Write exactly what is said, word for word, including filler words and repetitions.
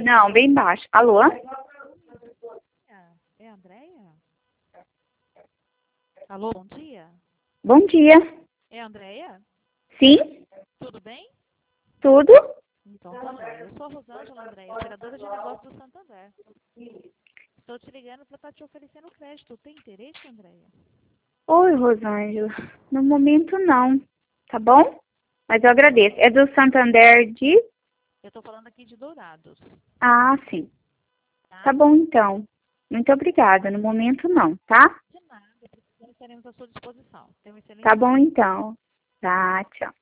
Não, bem baixo. Alô? É a Andréia? Alô, bom dia. Bom dia. É a Andréia? Sim? Tudo bem? Tudo? Então tá bom. Eu sou a Rosângela, Andréia, operadora de negócios do Santander. Estou te ligando para estar te oferecendo crédito. Tem interesse, Andréia? Oi, Rosângela. No momento não, tá bom? Mas eu agradeço. É do Santander de... Eu estou falando aqui de Dourados. Ah, sim. Tá? Tá bom, então. Muito obrigada. No momento não, tá? De nada. Precisando, estaremos à sua disposição. Tenha um excelente Tá dia. bom, então. Tá, tchau.